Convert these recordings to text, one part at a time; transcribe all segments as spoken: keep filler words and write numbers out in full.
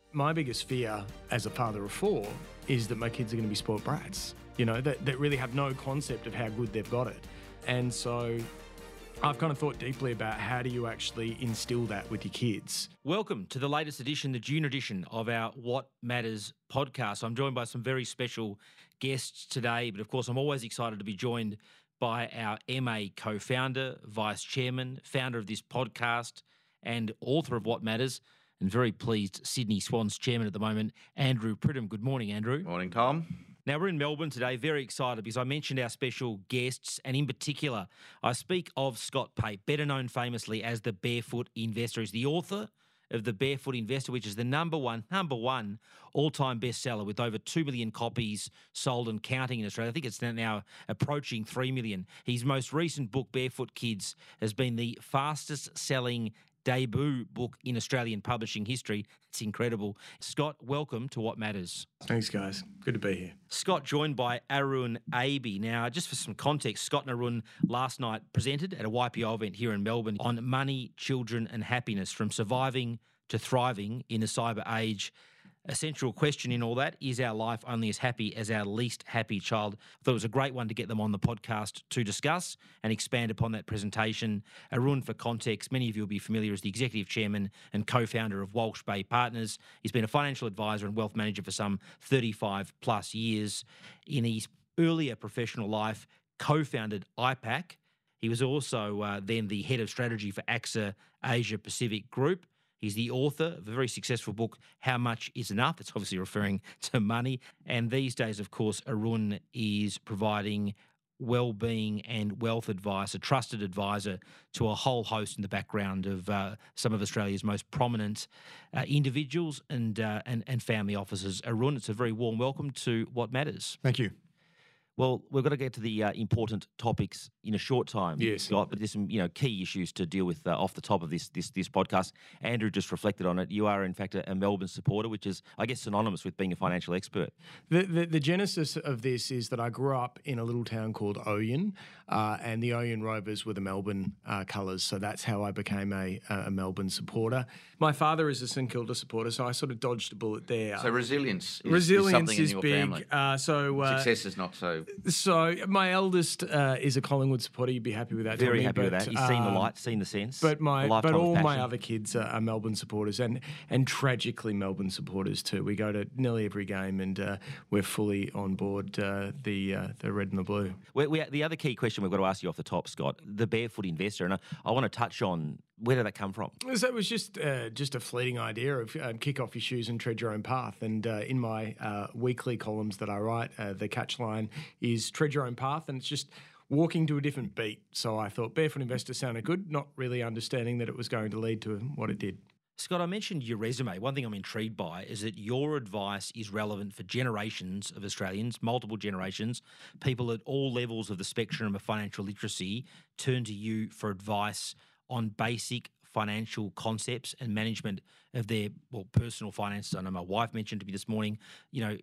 My biggest fear as a father of four is that my kids are going to be spoiled brats, you know, that, that really have no concept of how good they've got it. And so I've kind of thought deeply about how do you actually instill that with your kids. Welcome to the latest edition, the June edition of our What Matters podcast. I'm joined by some very special guests today, but of course I'm always excited to be joined by our M A co-founder, vice chairman, founder of this podcast and author of What Matters, and very pleased Sydney Swans chairman at the moment, Andrew Pridham. Good morning, Andrew. Morning, Tom. Now, we're in Melbourne today, very excited because I mentioned our special guests, and in particular, I speak of Scott Pape, better known famously as the Barefoot Investor. He's the author of The Barefoot Investor, which is the number one, number one all-time bestseller with over two million copies sold and counting in Australia. I think it's now approaching three million. His most recent book, Barefoot Kids, has been the fastest-selling debut book in Australian publishing history. It's incredible. Scott, welcome to What Matters. Thanks, guys. Good to be here. Scott, joined by Arun Aby. Now, just for some context, Scott and Arun last night presented at a Y P O event here in Melbourne on money, children and happiness, from surviving to thriving in the cyber age. A central question in all that, is our life only as happy as our least happy child? I thought it was a great one to get them on the podcast to discuss and expand upon that presentation. Arun, for context, many of you will be familiar as the executive chairman and co-founder of Walsh Bay Partners. He's been a financial advisor and wealth manager for some thirty-five plus years. In his earlier professional life, co-founded I PAC. He was also uh, then the head of strategy for AXA Asia Pacific Group. He's the author of a very successful book, How Much Is Enough? That's obviously referring to money. And these days, of course, Arun is providing well-being and wealth advice, a trusted advisor to a whole host in the background of uh, some of Australia's most prominent uh, individuals and, uh, and and family offices. Arun, it's a very warm welcome to What Matters. Thank you. Well, we've got to get to the uh, important topics in a short time. Yes. Scott, but there's some, you know, key issues to deal with uh, off the top of this this this podcast. Andrew just reflected on it. You are, in fact, a, a Melbourne supporter, which is, I guess, synonymous with being a financial expert. The, the the genesis of this is that I grew up in a little town called Oyen, uh, and the Oyen Rovers were the Melbourne uh, colours, so that's how I became a, a Melbourne supporter. My father is a St Kilda supporter, so I sort of dodged a bullet there. So resilience is, resilience is something is in your big. family. Uh, so uh, Success is not so. So my eldest uh, is a Collingwood supporter. You'd be happy with that. Very Tommy, happy but, with that. He's seen the um, light, seen the sense. But my, a but lifetime of all my passion. other kids are, are Melbourne supporters, and and tragically Melbourne supporters too. We go to nearly every game, and uh, we're fully on board uh, the uh, the red and the blue. We, we, the other key question we've got to ask you off the top, Scott, the Barefoot Investor, and I, I want to touch on, where did that come from? So it was just uh, just a fleeting idea of uh, kick off your shoes and tread your own path. And uh, in my uh, weekly columns that I write, uh, the catch line is tread your own path, and it's just walking to a different beat. So I thought Barefoot Investor sounded good, not really understanding that it was going to lead to what it did. Scott, I mentioned your resume. One thing I'm intrigued by is that your advice is relevant for generations of Australians, multiple generations. People at all levels of the spectrum of financial literacy turn to you for advice on basic financial concepts and management of their, well, personal finances. I know my wife mentioned to me this morning, you know,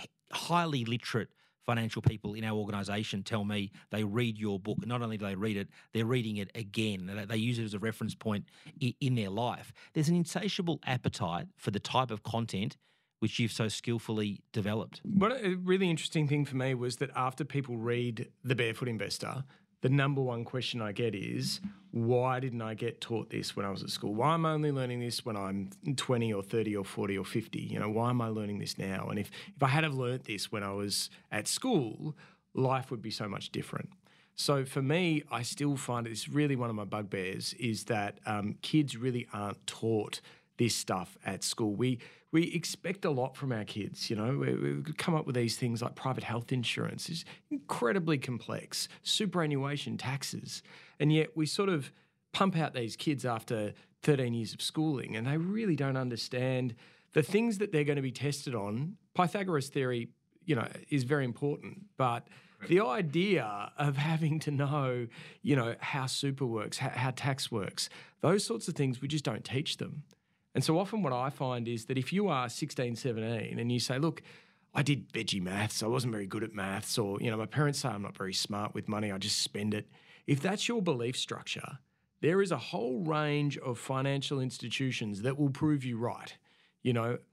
highly literate financial people in our organisation tell me they read your book, and not only do they read it, they're reading it again. They use it as a reference point in their life. There's an insatiable appetite for the type of content which you've so skillfully developed. What a really interesting thing for me was that after people read The Barefoot Investor, the number one question I get is, why didn't I get taught this when I was at school? Why am I only learning this when I'm twenty or thirty or forty or fifty? You know, why am I learning this now? And if, if I had have learnt this when I was at school, life would be so much different. So for me, I still find it's really one of my bugbears is that um, kids really aren't taught this stuff at school. We we expect a lot from our kids, you know. We, we come up with these things like private health insurance. It's incredibly complex, superannuation, taxes, and yet we sort of pump out these kids after thirteen years of schooling, and they really don't understand the things that they're going to be tested on. Pythagoras theory, you know, is very important, but the idea of having to know, you know, how super works, how, how tax works, those sorts of things, we just don't teach them. And so often what I find is that if you are sixteen, seventeen and you say, look, I did veggie maths, I wasn't very good at maths, or, you know, my parents say I'm not very smart with money, I just spend it. If that's your belief structure, there is a whole range of financial institutions that will prove you right. You know,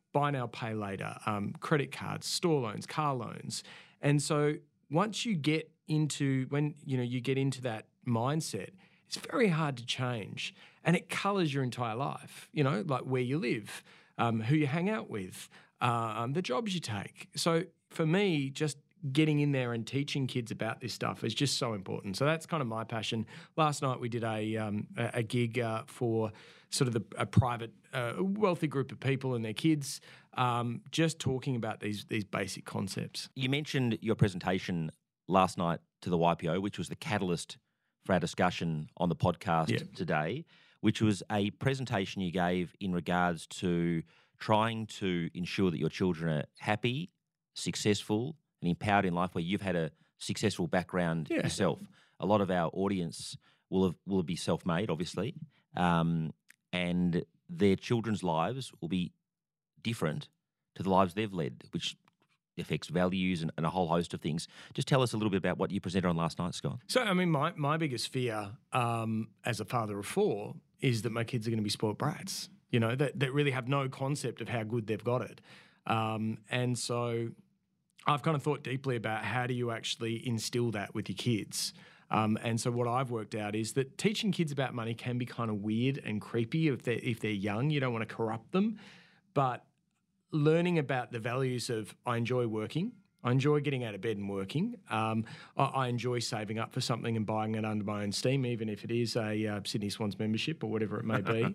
buy now, pay later, um, credit cards, store loans, car loans. And so once you get into, when, you know, you get into that mindset, it's very hard to change. And it colours your entire life, you know, like where you live, um, who you hang out with, um, the jobs you take. So for me, just getting in there and teaching kids about this stuff is just so important. So that's kind of my passion. Last night we did a um, a, a gig uh, for sort of the, a private, uh, wealthy group of people and their kids, um, just talking about these these basic concepts. You mentioned your presentation last night to the Y P O, which was the catalyst for our discussion on the podcast Yeah. today, which was a presentation you gave in regards to trying to ensure that your children are happy, successful, and empowered in life, where you've had a successful background Yeah. yourself. A lot of our audience will have, will be self-made, obviously, um, and their children's lives will be different to the lives they've led, which affects values and, and a whole host of things. Just tell us a little bit about what you presented on last night, Scott. So, I mean, my, my biggest fear um, as a father of four is that my kids are going to be spoiled brats, you know, that, that really have no concept of how good they've got it. Um, and so I've kind of thought deeply about how do you actually instill that with your kids. Um, and so what I've worked out is that teaching kids about money can be kind of weird and creepy if they're, if they're young. You don't want to corrupt them. But learning about the values of I enjoy working, I enjoy getting out of bed and working, um, I, I enjoy saving up for something and buying it under my own steam, even if it is a uh, Sydney Swans membership or whatever it may be.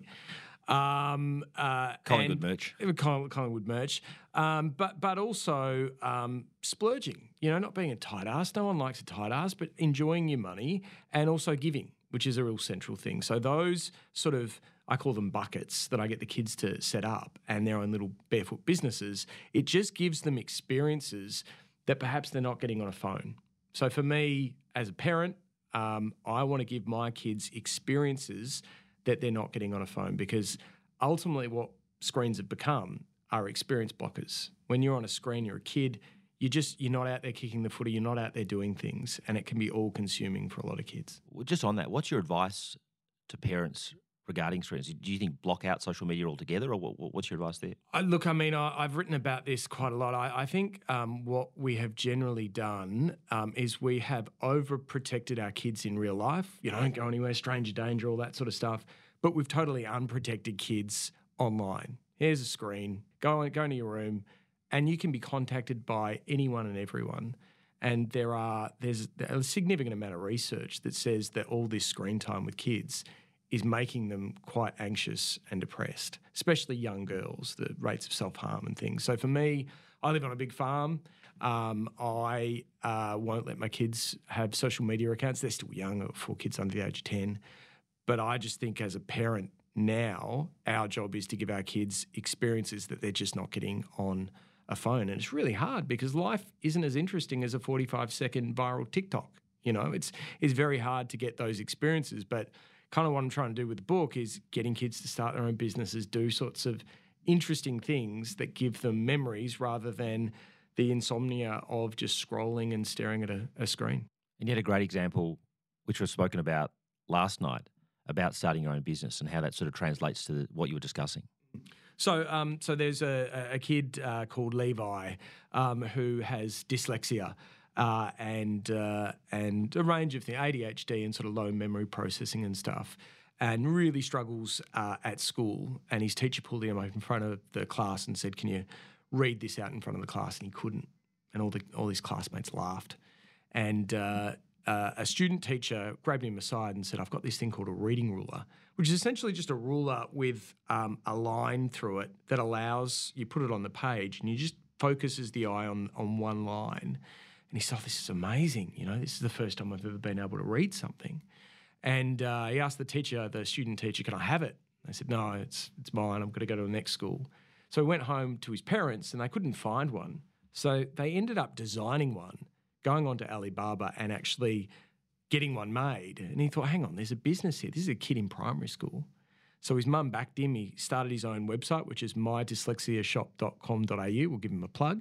Um, uh, Collingwood merch. Collingwood, Collingwood merch. Um, but but also um, splurging, you know, not being a tight ass. No one likes a tight ass, but enjoying your money and also giving, which is a real central thing. So those sort of, I call them buckets that I get the kids to set up and their own little barefoot businesses. It just gives them experiences that perhaps they're not getting on a phone. So for me, as a parent, um, I want to give my kids experiences that they're not getting on a phone, because ultimately what screens have become are experience blockers. When you're on a screen, you're a kid, you just, you're not out there kicking the footy, you're not out there doing things, and it can be all consuming for a lot of kids. Well, just on that, what's your advice to parents regarding screens? Do you think block out social media altogether, or what, what's your advice there? I, look, I mean, I, I've written about this quite a lot. I, I think um, what we have generally done um, is we have overprotected our kids in real life. You know, don't go anywhere, stranger danger, all that sort of stuff. But we've totally unprotected kids online. Here's a screen. Go, go into your room, and you can be contacted by anyone and everyone. And there are there's a significant amount of research that says that all this screen time with kids is making them quite anxious and depressed, especially young girls, the rates of self-harm and things. So for me, I live on a big farm. Um, I uh, won't let my kids have social media accounts. They're still young, I've got four kids under the age of ten. But I just think as a parent now, our job is to give our kids experiences that they're just not getting on a phone. And it's really hard because life isn't as interesting as a forty-five second viral TikTok. You know, it's it's very hard to get those experiences, but kind of what I'm trying to do with the book is getting kids to start their own businesses, do sorts of interesting things that give them memories rather than the insomnia of just scrolling and staring at a, a screen. And you had a great example, which was spoken about last night, about starting your own business and how that sort of translates to the, what you were discussing. So, um, so there's a, a kid uh, called Levi um, who has dyslexia. Uh, and uh, and a range of things, A D H D and sort of low memory processing and stuff, and really struggles uh, at school. And his teacher pulled him up in front of the class and said, "Can you read this out in front of the class?" And he couldn't. And all the all his classmates laughed. And uh, uh, a student teacher grabbed him aside and said, "I've got this thing called a reading ruler, which is essentially just a ruler with um, a line through it that allows you put it on the page and you just focuses the eye on on one line." And he said, "Oh, this is amazing. You know, this is the first time I've ever been able to read something." And uh, he asked the teacher, the student teacher, "Can I have it?" They said, "No, it's it's mine. I'm going to go to the next school." So he went home to his parents and they couldn't find one. So they ended up designing one, going on to Alibaba and actually getting one made. And he thought, hang on, there's a business here. This is a kid in primary school. So his mum backed him. He started his own website, which is my dyslexia shop dot com dot a u. We'll give him a plug.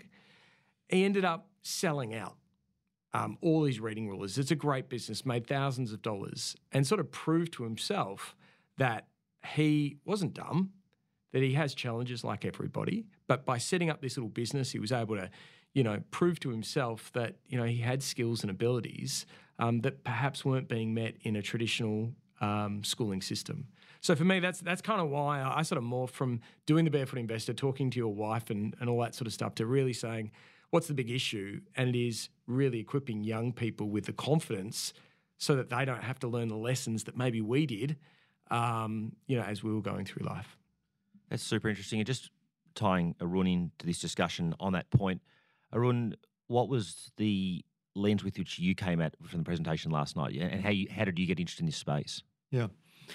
He ended up selling out um, all these reading rulers. It's a great business, made thousands of dollars, and sort of proved to himself that he wasn't dumb, that he has challenges like everybody, but by setting up this little business, he was able to, you know, prove to himself that, you know, he had skills and abilities um, that perhaps weren't being met in a traditional um, schooling system. So for me, that's that's kind of why I sort of morphed from doing the Barefoot Investor, talking to your wife and, and all that sort of stuff, to really saying, what's the big issue? And it is really equipping young people with the confidence so that they don't have to learn the lessons that maybe we did, um, you know, as we were going through life. That's super interesting. And just tying Arun into this discussion on that point, Arun, what was the lens with which you came at from the presentation last night, and how you how did you get interested in this space? Yeah.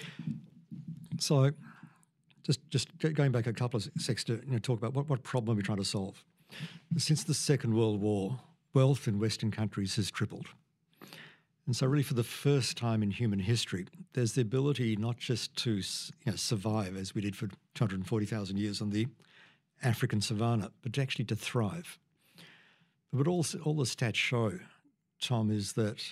So, just just going back a couple of seconds to you know, talk about what, what problem are we trying to solve. Since the Second World War, wealth in Western countries has tripled. And so really for the first time in human history, there's the ability not just to you know, survive, as we did for two hundred forty thousand years on the African savannah, but actually to thrive. But all, all the stats show, Tom, is that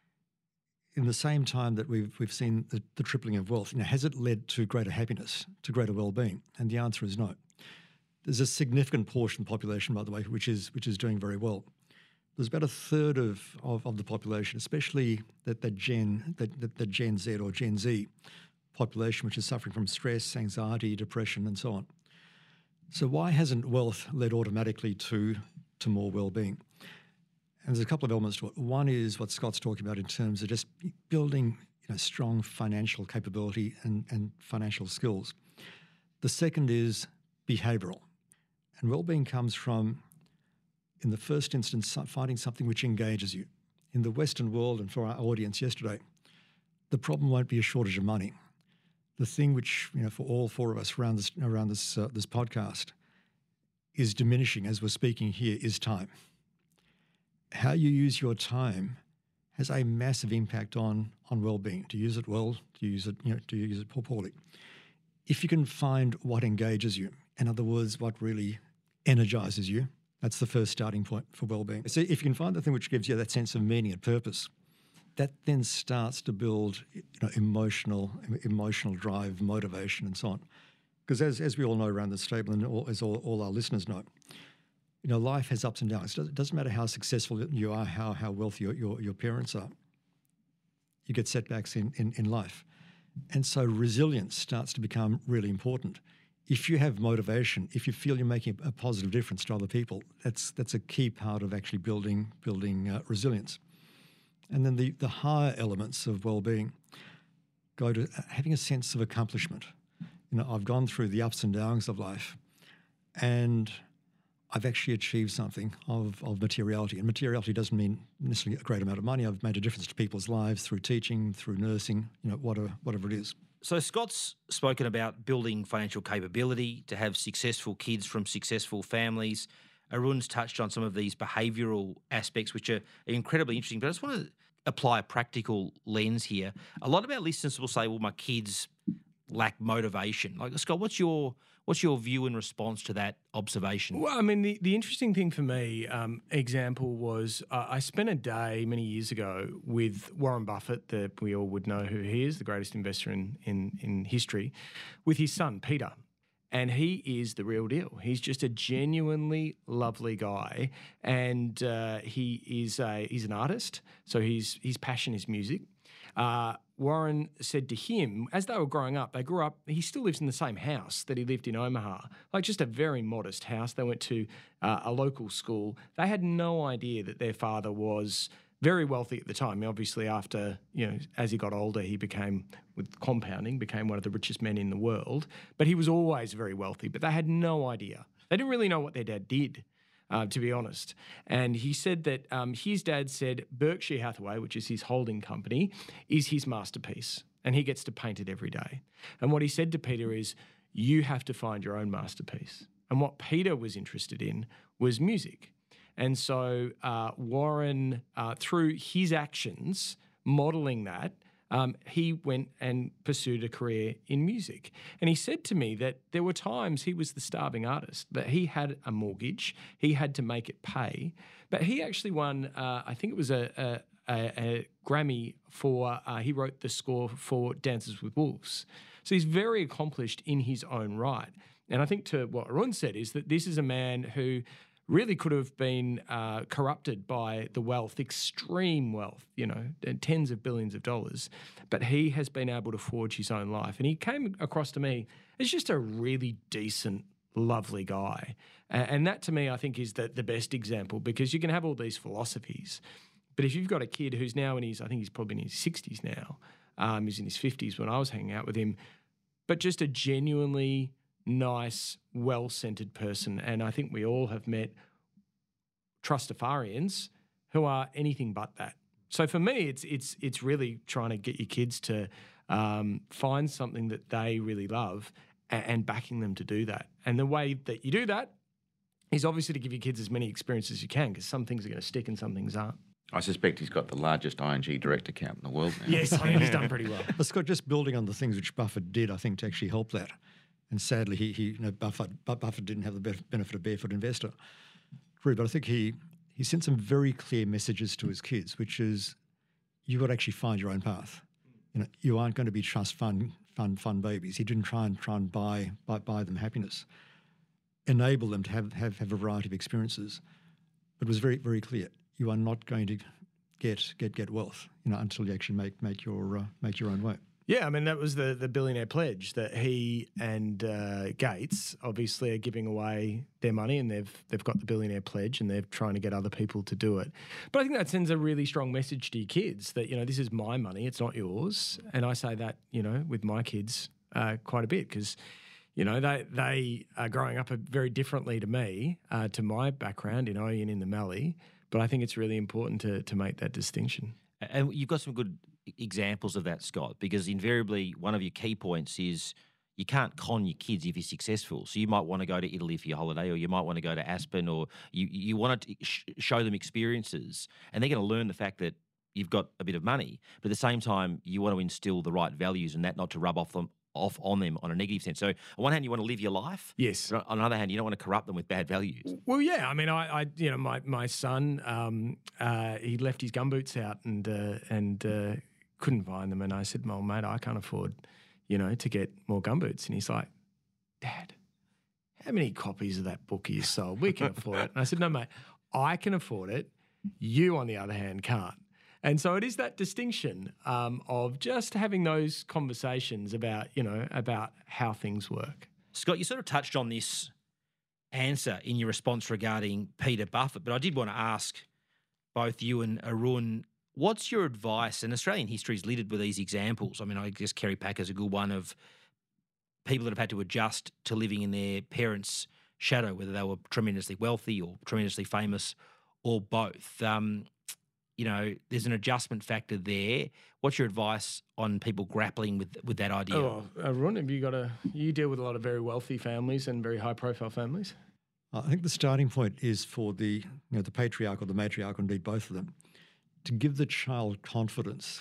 in the same time that we've we've seen the, the tripling of wealth, you know, has it led to greater happiness, to greater well-being? And the answer is no. There's a significant portion of the population, by the way, which is which is doing very well. There's about a third of, of, of the population, especially that the Gen that the, the Gen Z or Gen Z population, which is suffering from stress, anxiety, depression, and so on. So why hasn't wealth led automatically to to more well-being? And there's a couple of elements to it. One is what Scott's talking about in terms of just building you know, strong financial capability and, and financial skills. The second is behavioural. And well-being comes from, in the first instance, finding something which engages you. In the Western world, and for our audience yesterday, the problem won't be a shortage of money. The thing which, you know, for all four of us around this, around this, uh, this podcast is diminishing as we're speaking here is time. How you use your time has a massive impact on, on well-being. Do you use it well? Do you use it, you know, do you use it poorly? If you can find what engages you, in other words, what really energizes you, that's the first starting point for well-being. So if you can find the thing which gives you that sense of meaning and purpose, that then starts to build you know, emotional emotional drive, motivation, and so on. Because as, as we all know around this table, and all, as all, all our listeners know, you know, life has ups and downs. It doesn't matter how successful you are, how how wealthy your, your, your parents are. You get setbacks in, in, in life. And so resilience starts to become really important. If you have motivation, if you feel you're making a positive difference to other people, that's that's a key part of actually building building uh, resilience. And then the, the higher elements of well-being go to having a sense of accomplishment. You know, I've gone through the ups and downs of life, and I've actually achieved something of, of materiality. And materiality doesn't mean necessarily a great amount of money. I've made a difference to people's lives through teaching, through nursing, you know, whatever, whatever it is. So Scott's spoken about building financial capability to have successful kids from successful families. Arun's touched on some of these behavioural aspects, which are incredibly interesting. But I just want to apply a practical lens here. A lot of our listeners will say, well, my kids lack motivation. Like, Scott, what's your what's your view in response to that observation? Well, I mean, the, the interesting thing for me, um, example was uh, I spent a day many years ago with Warren Buffett, that we all would know who he is, the greatest investor in, in, in history, with his son, Peter. And he is the real deal. He's just a genuinely lovely guy, and uh, he is a he's an artist. So his his passion is music. Uh, Warren said to him, as they were growing up, they grew up. He still lives in the same house that he lived in Omaha, like just a very modest house. They went to uh, a local school. They had no idea that their father was very wealthy at the time. Obviously, after, you know, as he got older, he became, with compounding, became one of the richest men in the world. But he was always very wealthy, but they had no idea. They didn't really know what their dad did, uh, to be honest. And he said that um, his dad said Berkshire Hathaway, which is his holding company, is his masterpiece, and he gets to paint it every day. And what he said to Peter is, you have to find your own masterpiece. And what Peter was interested in was music. And so uh, Warren, uh, through his actions, modelling that, um, he went and pursued a career in music. And he said to me that there were times he was the starving artist, that he had a mortgage, he had to make it pay. But he actually won, uh, I think it was a, a, a, a Grammy for, uh, he wrote the score for Dances with Wolves. So he's very accomplished in his own right. And I think to what Arun said is that this is a man who really could have been uh, corrupted by the wealth, extreme wealth, you know, tens of billions of dollars. But he has been able to forge his own life. And he came across to me as just a really decent, lovely guy. And that to me, I think, is the, the best example, because you can have all these philosophies, but if you've got a kid who's now in his, I think he's probably in his sixties now, um, he's in his fifties when I was hanging out with him, but just a genuinely nice, well-centered person. And I think we all have met Trustafarians who are anything but that. So for me, it's it's it's really trying to get your kids to um, find something that they really love and, and backing them to do that. And the way that you do that is obviously to give your kids as many experiences as you can, because some things are going to stick and some things aren't. I suspect he's got the largest I N G direct account in the world now. Yes, I think he's done pretty well. But Scott, just building on the things which Buffett did, I think, to actually help that. And sadly, he, he you know, Buffett, Buffett didn't have the benefit of Barefoot Investor. True, but I think he, he sent some very clear messages to his kids, which is you've got to actually find your own path. You know, you aren't going to be trust fund, fund, fund babies. He didn't try and try and buy, buy, buy them happiness. Enable them to have, have, have a variety of experiences. But it was very, very clear. You are not going to get get get wealth, you know, until you actually make make your uh, make your own way. Yeah, I mean, that was the the billionaire pledge that he and uh, Gates obviously are giving away their money, and they've they've got the billionaire pledge, and they're trying to get other people to do it. But I think that sends a really strong message to your kids that, you know, this is my money, it's not yours. And I say that, you know, with my kids uh, quite a bit, because, you know, they they are growing up very differently to me, uh, to my background in Oyi and in the Mallee. But I think it's really important to to make that distinction. And you've got some good examples of that, Scott, because invariably one of your key points is you can't con your kids if you're successful. So you might want to go to Italy for your holiday, or you might want to go to Aspen, or you, you want to sh- show them experiences, and they're going to learn the fact that you've got a bit of money. But at the same time, you want to instill the right values, and that not to rub off them off on them on a negative sense. So on one hand, you want to live your life. Yes. But on the other hand, you don't want to corrupt them with bad values. Well, yeah. I mean, I, I you know, my my son, um, uh, he left his gumboots out and uh, and uh, couldn't find them, and I said, "Well, mate, I can't afford, you know, to get more gumboots." And he's like, "Dad, how many copies of that book are you sold? We can afford it." And I said, "No, mate, I can afford it. You, on the other hand, can't." And so it is that distinction um, of just having those conversations about, you know, about how things work. Scott, you sort of touched on this answer in your response regarding Peter Buffett, but I did want to ask both you and Arun, what's your advice? And Australian history is littered with these examples. I mean, I guess Kerry Packer's a good one of people that have had to adjust to living in their parents' shadow, whether they were tremendously wealthy or tremendously famous or both. Um, you know, there's an adjustment factor there. What's your advice on people grappling with with that idea? Oh, Arun, have you got a? You deal with a lot of very wealthy families and very high-profile families. I think the starting point is for the you know the patriarch or the matriarch, or indeed both of them, to give the child confidence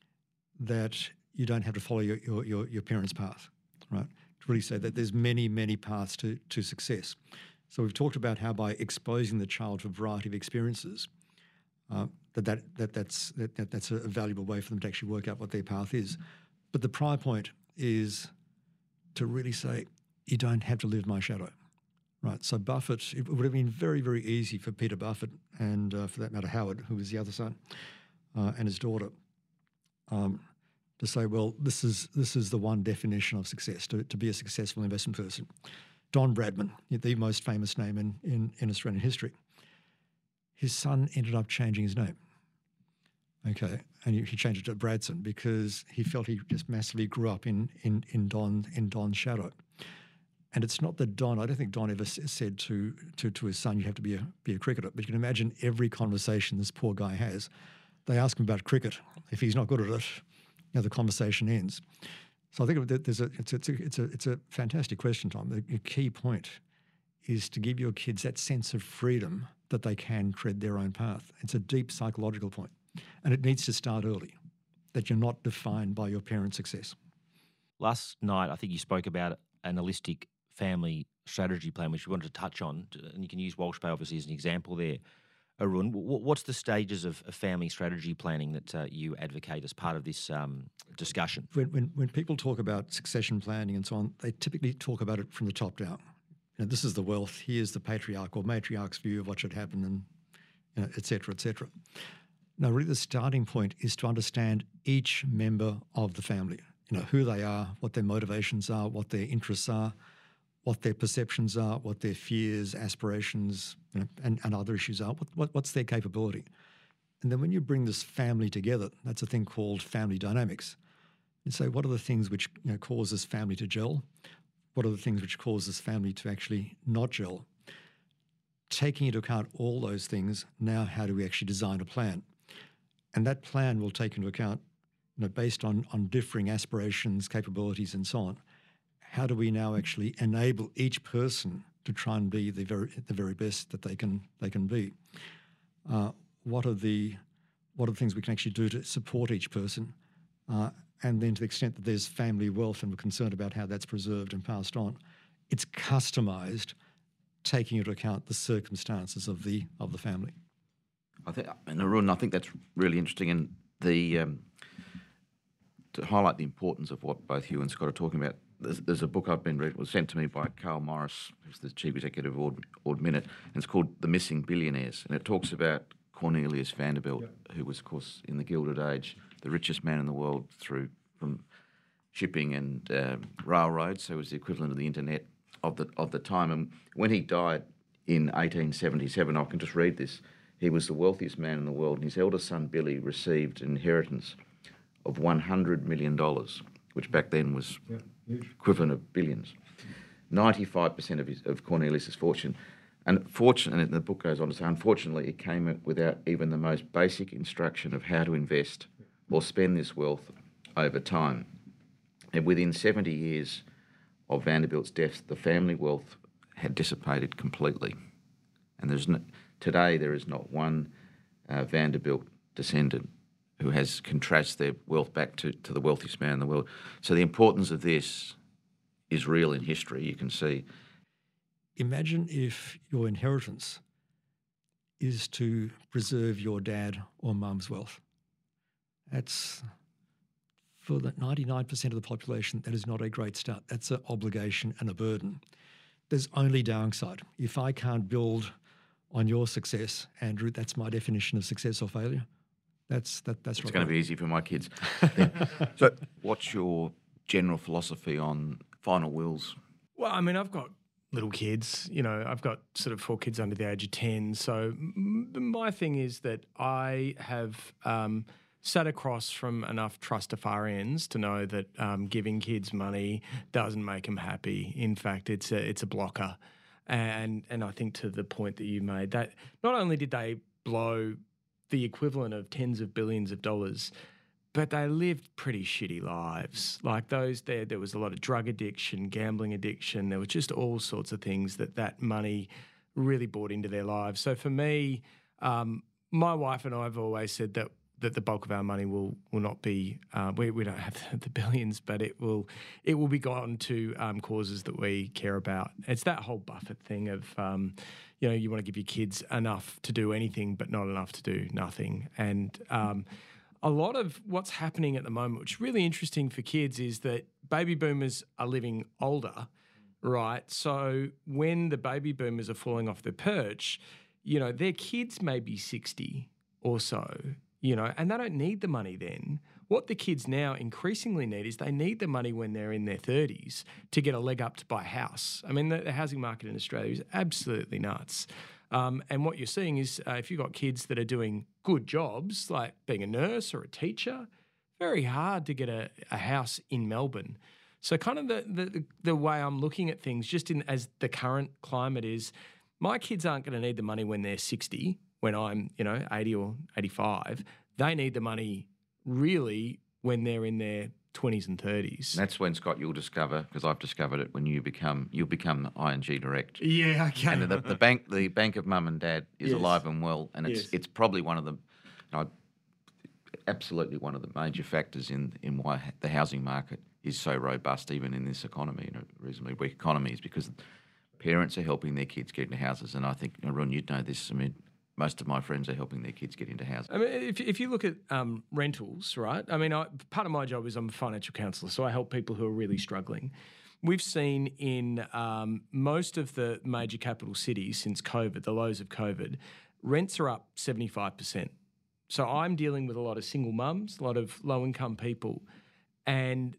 that you don't have to follow your your your, your parents' path, right? To really say that there's many many paths to to success. So we've talked about how by exposing the child to a variety of experiences. Uh, that, that, that, that's, that, that that's a valuable way for them to actually work out what their path is. But the prior point is to really say, you don't have to live my shadow, right? So Buffett, it would have been very, very easy for Peter Buffett and, uh, for that matter, Howard, who was the other son, uh, and his daughter, um, to say, well, this is this is the one definition of success, to, to be a successful investment person. Don Bradman, the most famous name in, in, in Australian history. His son ended up changing his name, okay, and he changed it to Bradson because he felt he just massively grew up in in in Don in Don's shadow. And it's not that Don. I don't think Don ever said to to to his son, "You have to be a be a cricketer." But you can imagine every conversation this poor guy has. They ask him about cricket. If he's not good at it, you know, the conversation ends. So I think there's a it's a it's a it's a, it's a fantastic question, Tom. The, the key point is to give your kids that sense of freedom that they can tread their own path. It's a deep psychological point, and it needs to start early, that you're not defined by your parents' success. Last night, I think you spoke about an holistic family strategy plan, which we wanted to touch on, and you can use Walsh Bay obviously as an example there. Arun. W- what's the stages of, of family strategy planning that uh, you advocate as part of this um, discussion? When, when, when people talk about succession planning and so on, they typically talk about it from the top down. You know, this is the wealth, here's the patriarch or matriarch's view of what should happen, and you know, et cetera, et cetera. Now, really the starting point is to understand each member of the family, you know, who they are, what their motivations are, what their interests are, what their perceptions are, what their fears, aspirations, you know, and, and other issues are, what, what, what's their capability. And then when you bring this family together, that's a thing called family dynamics. You say, what are the things which you know, cause this family to gel? What are the things which cause this family to actually not gel? Taking into account all those things, now how do we actually design a plan? And that plan will take into account, you know, based on, on differing aspirations, capabilities, and so on, how do we now actually enable each person to try and be the very the very best that they can they can be? Uh, what are the what are the things we can actually do to support each person? Uh, and then to the extent that there's family wealth and we're concerned about how that's preserved and passed on, it's customised, taking into account the circumstances of the of the family. I think, and Arun, I think that's really interesting, and the um, to highlight the importance of what both you and Scott are talking about. There's, there's a book I've been reading, it was sent to me by Carl Morris, who's the chief executive of Ord, Ord Minnett, and it's called The Missing Billionaires, and it talks about Cornelius Vanderbilt, yep. who was, of course, in the Gilded Age, the richest man in the world through from shipping and um, railroads, so it was the equivalent of the internet of the of the time. And when he died in eighteen seventy-seven, I can just read this. He was the wealthiest man in the world, and his eldest son, Billy, received an inheritance of one hundred million dollars, which back then was yeah, equivalent of billions. ninety-five percent of, his, of Cornelius's fortune. And fortunately, and the book goes on to say, unfortunately, it came without even the most basic instruction of how to invest or spend this wealth over time. And within seventy years of Vanderbilt's death, the family wealth had dissipated completely. And there's no, today there is not one uh, Vanderbilt descendant who has contrasted their wealth back to, to the wealthiest man in the world. So the importance of this is real in history, you can see. Imagine if your inheritance is to preserve your dad or mum's wealth. That's, for the ninety-nine percent of the population, that is not a great start. That's an obligation and a burden. There's only downside. If I can't build on your success, Andrew, that's my definition of success or failure. That's that. That's it's right. going to be easy for my kids. So, what's your general philosophy on final wills? Well, I mean, I've got little kids. You know, I've got sort of four kids under the age of ten. So m- my thing is that I have um, sat across from enough trustafarians to know that um, giving kids money doesn't make them happy. In fact, it's a it's a blocker. And and I think to the point that you made, that not only did they blow the equivalent of tens of billions of dollars, but they lived pretty shitty lives. Like those there, there was a lot of drug addiction, gambling addiction. There was just all sorts of things that that money really brought into their lives. So for me, um, my wife and I have always said that that the bulk of our money will will not be, uh, we, we don't have the billions, but it will it will be gone to um, causes that we care about. It's that whole Buffett thing of, um, you know, you want to give your kids enough to do anything, but not enough to do nothing. And um, a lot of what's happening at the moment, which is really interesting for kids, is that baby boomers are living older, right? So when the baby boomers are falling off their perch, you know, their kids may be sixty or so, you know, and they don't need the money then. What the kids now increasingly need is they need the money when they're in their thirties to get a leg up to buy a house. I mean, the, the housing market in Australia is absolutely nuts. Um, and what you're seeing is uh, if you've got kids that are doing good jobs, like being a nurse or a teacher, very hard to get a, a house in Melbourne. So kind of the, the the way I'm looking at things, just in as the current climate is, my kids aren't going to need the money when they're sixty, when I'm, you know, eighty or eighty-five. They need the money really when they're in their twenties and thirties. And that's when, Scott, you'll discover, because I've discovered it, when you become you'll become I N G Direct. Yeah, okay. And the, the bank the bank of mum and dad is Yes. alive and well, and it's Yes. it's probably one of the, you know, absolutely one of the major factors in in why the housing market is so robust, even in this economy, in a reasonably weak economy, is because parents are helping their kids get into houses. And I think, Arun, you'd know this. I mean, most of my friends are helping their kids get into housing. I mean, if, if you look at um, rentals, right? I mean, I, part of my job is I'm a financial counsellor, so I help people who are really struggling. We've seen in um, most of the major capital cities since COVID, the lows of COVID, rents are up seventy-five percent. So I'm dealing with a lot of single mums, a lot of low-income people, and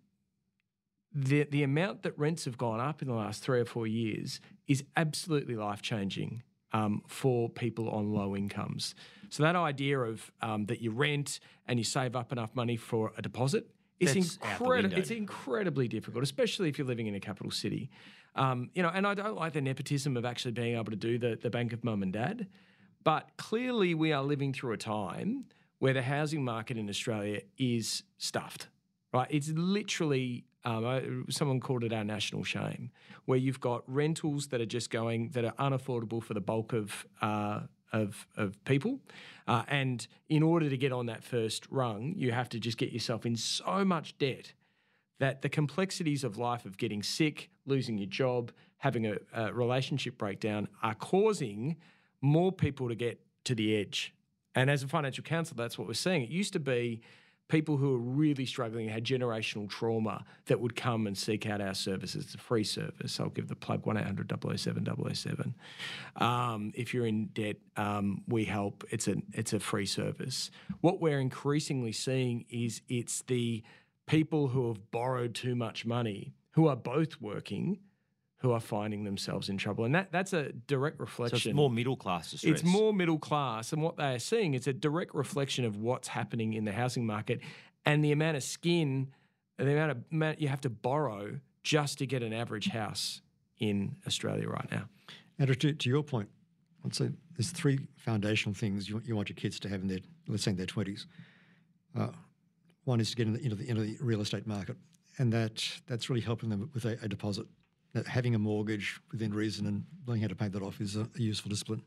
the the amount that rents have gone up in the last three or four years is absolutely life-changing um, for people on low incomes. So that idea of um, that you rent and you save up enough money for a deposit is That's out the incredi- window. it's incredibly difficult, especially if you're living in a capital city. Um, you know, and I don't like the nepotism of actually being able to do the, the bank of mum and dad. But clearly we are living through a time where the housing market in Australia is stuffed, right? It's literally, um, I, someone called it our national shame, where you've got rentals that are just going, that are unaffordable for the bulk of uh, of, of people. Uh, and in order to get on that first rung, you have to just get yourself in so much debt that the complexities of life of getting sick, losing your job, having a, a relationship breakdown are causing more people to get to the edge. And as a financial counsellor, that's what we're seeing. It used to be people who were really struggling, had generational trauma, that would come and seek out our services. It's a free service. I'll give the plug, one eight hundred double oh seven double oh seven. Um, if you're in debt, um, we help. It's a, it's a free service. What we're increasingly seeing is it's the people who have borrowed too much money, who are both working, who are finding themselves in trouble. And that that's a direct reflection. So it's more middle class distress. It's more middle class. And what they are seeing is a direct reflection of what's happening in the housing market and the amount of skin, the amount of amount you have to borrow just to get an average house in Australia right now. Andrew, to, to your point, I'd say there's three foundational things you, you want your kids to have in their, let's say in their twenties. Uh, one is to get in the, into, the, into the real estate market, and that that's really helping them with a, a deposit. That having a mortgage within reason and learning how to pay that off is a, a useful discipline.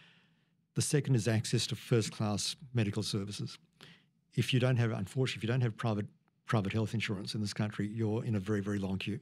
The second is access to first-class medical services. If you don't have, unfortunately, if you don't have private private health insurance in this country, you're in a very, very long queue.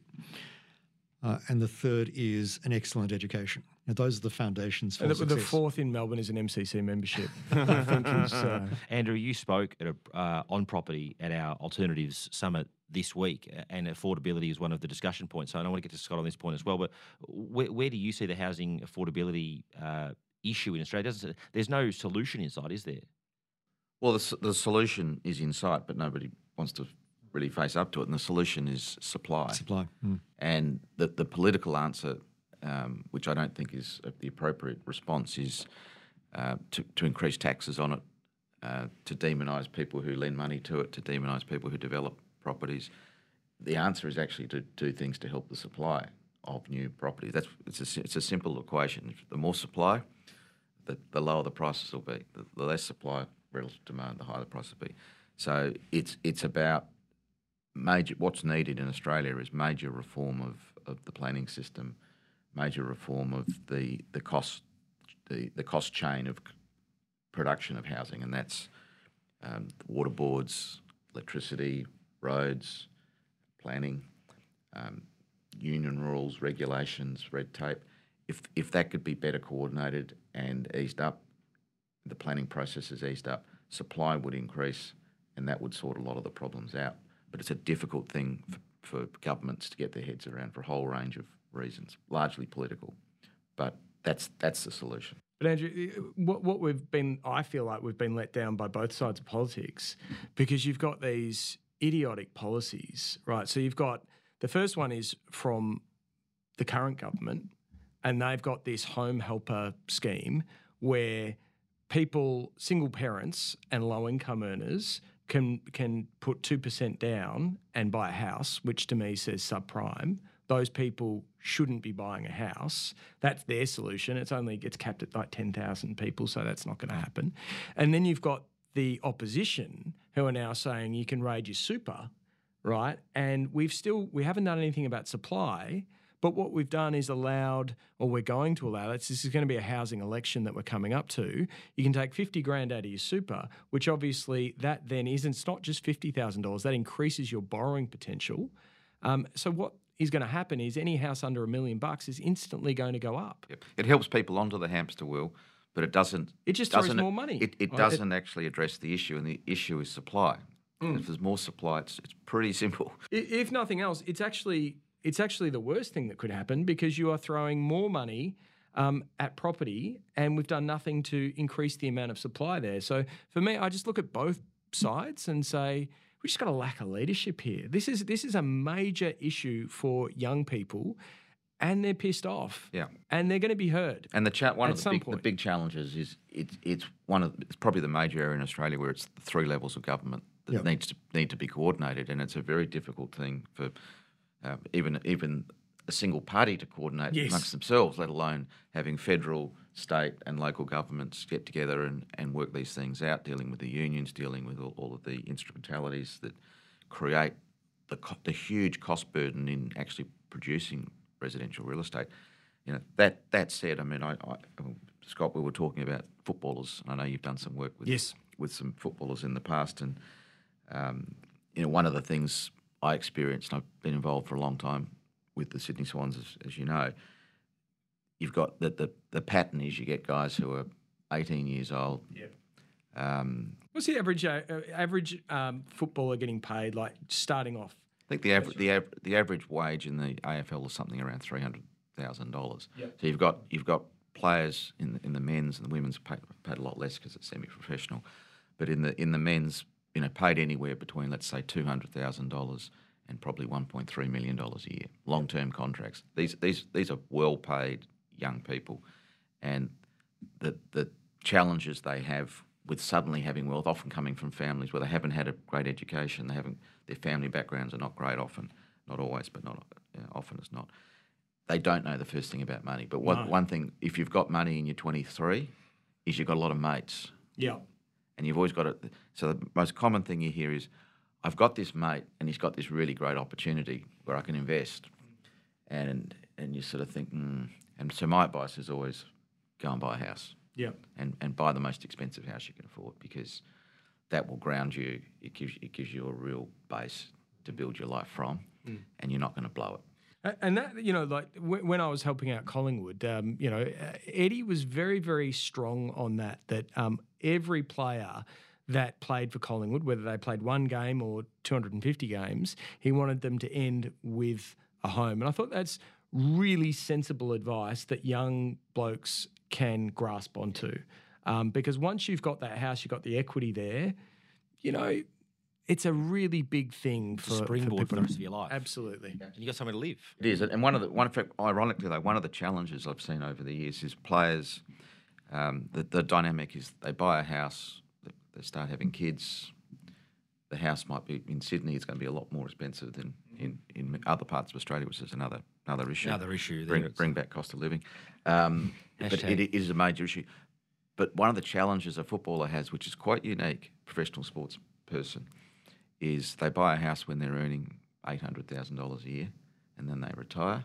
Uh, and the third is an excellent education. Now, those are the foundations for And the, success. the fourth in Melbourne is an M C C membership. I think is, uh, Andrew, you spoke at a, uh, on property at our Alternatives Summit this week, and affordability is one of the discussion points. So I want to get to Scott on this point as well, but where, where do you see the housing affordability uh, issue in Australia? Doesn't, there's no solution in sight, is there? Well, the, s- the solution is in sight, but nobody wants to really face up to it. And the solution is supply. Supply. Mm. And the, the political answer, um, which I don't think is the appropriate response, is uh, to, to increase taxes on it, uh, to demonise people who lend money to it, to demonise people who develop properties. The answer is actually to do things to help the supply of new properties. That's it's a, it's a simple equation. The more supply, the, the lower the prices will be. The, the less supply relative to demand, the higher the price will be. So it's it's about major. What's needed in Australia is major reform of, of the planning system, major reform of the the cost the, the cost chain of production of housing, and that's um, water boards, electricity, roads, planning, um, union rules, regulations, red tape. If if that could be better coordinated and eased up, the planning process is eased up, supply would increase, and that would sort a lot of the problems out. But it's a difficult thing for, for governments to get their heads around for a whole range of reasons, largely political. But that's that's the solution. But Andrew, what, what we've been, I feel like we've been let down by both sides of politics, because you've got these idiotic policies, right? So you've got, the first one is from the current government, and they've got this home helper scheme where people, single parents and low income earners can can put two percent down and buy a house, which to me says subprime. Those people shouldn't be buying a house. That's their solution. It's only gets capped at like ten thousand people, so that's not going to happen. And then you've got the opposition who are now saying you can raid your super, right? And we've still, we haven't done anything about supply, but what we've done is allowed, or we're going to allow, this is going to be a housing election that we're coming up to, you can take fifty grand out of your super, which obviously that then isn't, it's not just fifty thousand dollars, that increases your borrowing potential. Um, so what is going to happen is any house under a million bucks is instantly going to go up. Yep. It helps people onto the hamster wheel, but it doesn't. It just throws doesn't, more money. It, it Right? doesn't actually address the issue, and the issue is supply. Mm. If there's more supply, it's, it's pretty simple. I- If nothing else, it's actually it's actually the worst thing that could happen because you are throwing more money um, at property, and we've done nothing to increase the amount of supply there. So for me, I just look at both sides and say we just got a lack of leadership here. This is this is a major issue for young people, and they're pissed off. Yeah. and they're going to be heard. And the cha- one At of the some big, the point. big challenges is it's it's one of it's probably the major area in Australia where it's the three levels of government that Yep. needs to need to be coordinated, and it's a very difficult thing for uh, even even a single party to coordinate Yes. amongst themselves, let alone having federal, state, and local governments get together and, and work these things out, dealing with the unions, dealing with all, all of the instrumentalities that create the co- the huge cost burden in actually producing residential real estate. You know, that that said, I mean, I, I Scott, we were talking about footballers. I know you've done some work with Yes. with some footballers in the past, and um, you know, one of the things I experienced, and I've been involved for a long time with the Sydney Swans, as, as you know, you've got the, the the pattern is you get guys who are eighteen years old. Yeah. Um, What's the average uh, uh, average um, footballer getting paid, like starting off? I think the average the av- the average wage in the A F L is something around three hundred thousand dollars. Yep. So you've got you've got players in the, in the men's and the women's paid, paid a lot less because it's semi-professional, but in the in the men's, you know, paid anywhere between, let's say, two hundred thousand dollars and probably one point three million dollars a year. Long term contracts. These these these are well paid young people, and the the challenges they have with suddenly having wealth, often coming from families where they haven't had a great education, they haven't, their family backgrounds are not great often, not always, but not you know, often as not. They don't know the first thing about money. But one, No. one thing, if you've got money and you're twenty-three, is you've got a lot of mates. Yeah. And you've always got it. So the most common thing you hear is, I've got this mate and he's got this really great opportunity where I can invest. And and you sort of think, mm. And so my advice is always go and buy a house. Yeah. And, and buy the most expensive house you can afford, because that will ground you. It gives, it gives you a real base to build your life from, Mm. and you're not going to blow it. A- And that, you know, like w- when I was helping out Collingwood, um, you know, uh, Eddie was very, very strong on that, that um, every player that played for Collingwood, whether they played one game or two hundred fifty games, he wanted them to end with a home. And I thought that's really sensible advice that young blokes can grasp onto. Um, because once you've got that house, you've got the equity there, you know, it's a really big thing It's for, a springboard for, people. the rest of your life. Absolutely. And you got somewhere to live. It is, and one of the one fact, ironically though, one of the challenges I've seen over the years is players. Um, the, the dynamic is they buy a house, they, they start having kids. The house might be in Sydney; it's going to be a lot more expensive than in, in other parts of Australia, which is another another issue. Another issue there. Bring, It's- bring back cost of living, um, but Hashtag. it, it is a major issue. But one of the challenges a footballer has, which is quite unique, professional sports person, is they buy a house when they're earning eight hundred thousand dollars a year, and then they retire,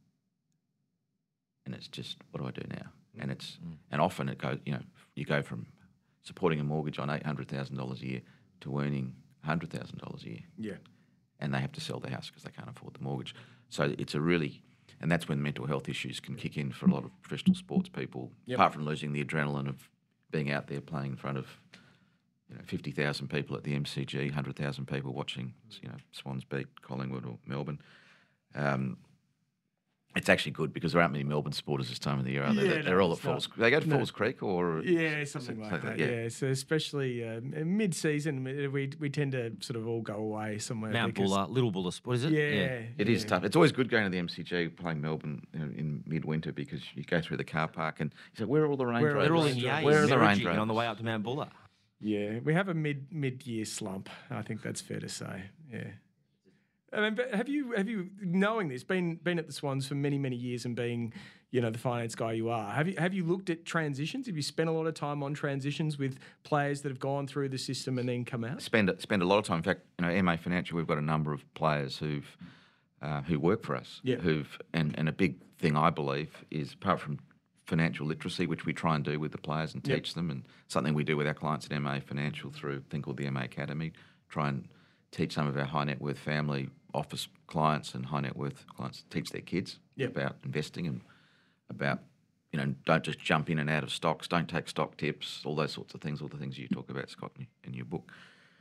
and it's just, what do I do now? And it's and often it goes, you know, you go from supporting a mortgage on eight hundred thousand dollars a year to earning one hundred thousand dollars a year, Yeah. and they have to sell the house because they can't afford the mortgage. So it's a really, and that's when mental health issues can kick in for a lot of professional sports people. Yep. Apart from losing the adrenaline of being out there playing in front of, you know, fifty thousand people at the M C G, one hundred thousand people watching, you know, Swans beat Collingwood or Melbourne. Um, it's actually good because there aren't many Melbourne supporters this time of the year, are there? Yeah, They're, no, they're all at it's not. Falls. They go to No. Falls Creek or Yeah, something like something that. like- Yeah. yeah. So especially um, mid-season, we we tend to sort of all go away somewhere. Mount because- Buller, Little Buller, what is it? Yeah, It is yeah. tough. It's always good going to the M C G playing Melbourne, you know, in midwinter, because you go through the car park and you say, "Where are all the Range Where are Rovers? They're all in Range the A. Rovers. Where are the Range Merging on the Rovers?" way up to Mount Buller. Yeah, we have a mid mid-year slump. I think that's fair to say. Yeah. I mean, but have you have you knowing this, been been at the Swans for many many years and being, you know, the finance guy you are? Have you have you looked at transitions? Have you spent a lot of time on transitions with players that have gone through the system and then come out? Spend spend a lot of time. In fact, you know, M A Financial, we've got a number of players who've uh, who work for us. Yeah. Who've and, and a big thing I believe is, apart from financial literacy, which we try and do with the players and Yep. teach them, and something we do with our clients at M A Financial through a thing called the M A Academy, try and teach some of our high net worth family office clients and high net worth clients, teach their kids Yep. about investing and about you know, don't just jump in and out of stocks. Don't take stock tips. All those sorts of things. All the things you talk about, Scott, in, in your book,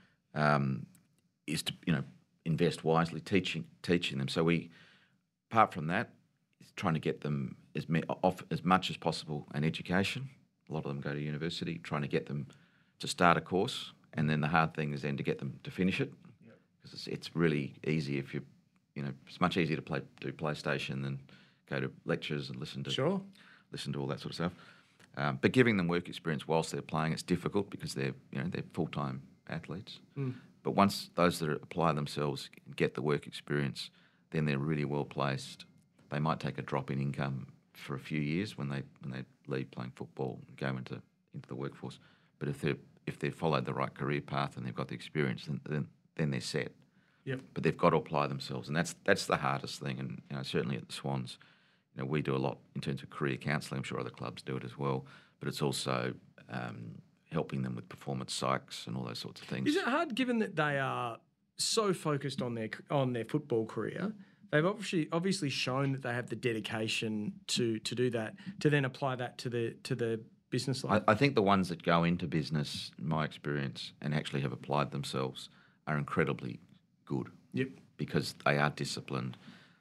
um, is to you know invest wisely, teaching teaching them. So we, apart from that, is trying to get them as me, off as much as possible an education. A lot of them go to university, trying to get them to start a course, and then the hard thing is then to get them to finish it, because it's, it's really easy if you, you know, it's much easier to play do PlayStation than go to lectures and listen to Sure. listen to all that sort of stuff. Um, but giving them work experience whilst they're playing, it's difficult because they're you know they're full time athletes. Mm. But once those that apply themselves get the work experience, then they're really well placed. They might take a drop in income for a few years when they when they leave playing football and go into into the workforce. But if they if they've followed the right career path and they've got the experience, then then, then they're set. Yep. But they've got to apply themselves, and that's that's the hardest thing. And you know, certainly at the Swans, you know, we do a lot in terms of career counselling. I'm sure other clubs do it as well. But it's also um, helping them with performance psychs and all those sorts of things. Is it hard, given that they are so focused on their on their football career? They've obviously obviously shown that they have the dedication to to do that, to then apply that to the to the business life. I, I think the ones that go into business, in my experience, and actually have applied themselves are incredibly good. Yep. Because they are disciplined,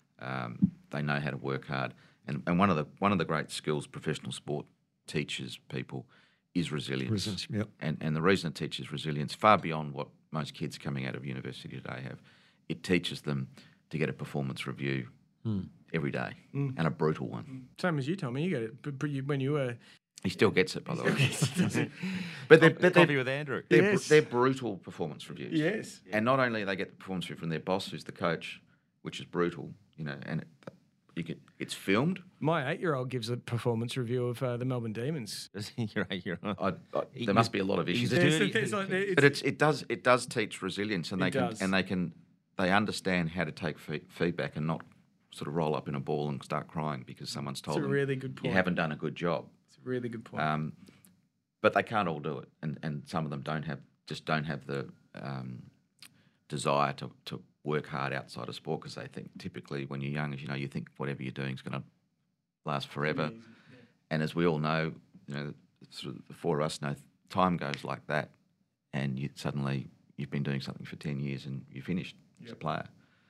um, they know how to work hard, and, and one of the one of the great skills professional sport teaches people is resilience. Resilience, yep. And and the reason it teaches resilience far beyond what most kids coming out of university today have, it teaches them to get a performance review Mm. every day, Mm. and a brutal one. Same as you, Tommy. You get it, but, but you, when you were He still gets it, by the way. but they're, but Coffee they're, with Andrew. they're, br- Yes. they're brutal performance reviews. yes, And not only they get the performance review from their boss, who's the coach, which is brutal, you know, and it, you can, it's filmed. my eight-year-old gives a performance review of uh, the Melbourne Demons. you're right, you're right. I, I, He- there must be a lot of he's issues. a there. dirty- It's- it's like- it's- But it's, it does it does teach resilience, and It they can does. and they can they understand how to take fe- feedback and not sort of roll up in a ball and start crying because someone's told a them really good you point. haven't done a good job. It's a really good point. Um, but they can't all do it, and, and some of them don't have just don't have the um, desire to, to work hard outside of sport because they think typically when you're young, as you know, you think whatever you're doing is going to last forever. And as we all know, you know, sort of the four of us know, time goes like that, and you suddenly you've been doing something for ten years and you're finished as a player.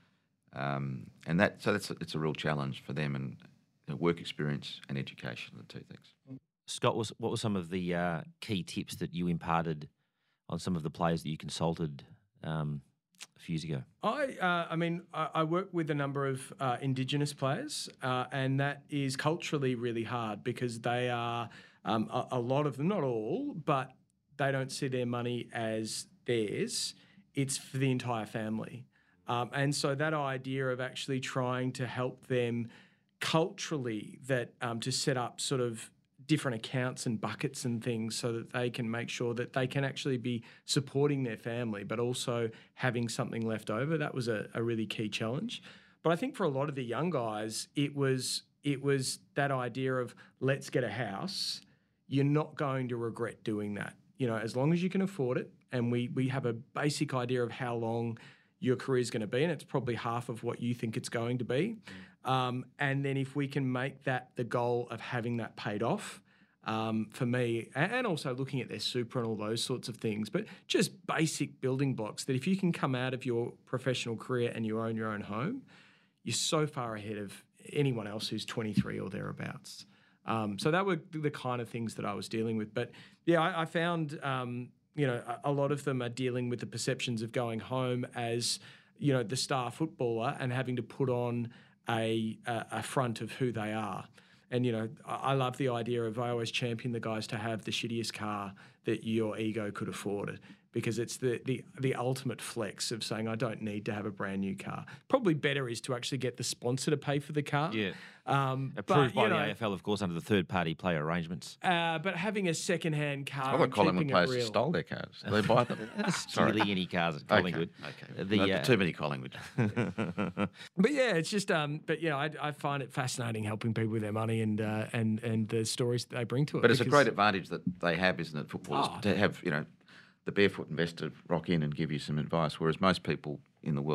Um, and that so that's a, it's a real challenge for them, and you know, work experience and education are the two things. Scott, was what were some of the uh, key tips that you imparted on some of the players that you consulted um, a few years ago? I, uh, I mean, I, I work with a number of uh, Indigenous players, uh, and that is culturally really hard because they are um, a, a lot of them, not all, but they don't see their money as theirs. It's for the entire family, um, and so that idea of actually trying to help them culturally, that um, to set up sort of different accounts and buckets and things so that they can make sure that they can actually be supporting their family, but also having something left over. That was a, a really key challenge. But I think for a lot of the young guys, it was it was that idea of let's get a house. You're not going to regret doing that. You know, as long as you can afford it, and we we have a basic idea of how long your career is going to be, and it's probably half of what you think it's going to be. Um, and then if we can make that the goal of having that paid off, um, for me, and, and also looking at their super and all those sorts of things, but just basic building blocks that if you can come out of your professional career and you own your own home, you're so far ahead of anyone else who's twenty-three or thereabouts. Um, so that were the kind of things that I was dealing with. But yeah, I, I found, um, you know, a, a lot of them are dealing with the perceptions of going home as, you know, the star footballer and having to put on a, a, a front of who they are. And, you know, I, I love the idea of, I always champion the guys to have the shittiest car that your ego could afford, because it's the, the, the ultimate flex of saying, I don't need to have a brand new car. Probably better is to actually get the sponsor to pay for the car. Yeah. Um, Approved but, by you the know, A F L, of course, under the third-party player arrangements. uh, but having a second-hand car, I and thought Collingwood keeping it players real. stole their cars. They buy them. Sorry. Stealing any cars at Collingwood. Okay. Uh, The, The, uh, too many Collingwood. But yeah, it's just, um, but you know, I, I find it fascinating helping people with their money and uh, and and the stories that they bring to it. But it's a because- great advantage that they have, isn't it, footballers, Oh. to have, you know, the barefoot investor rock in and give you some advice, whereas most people in the world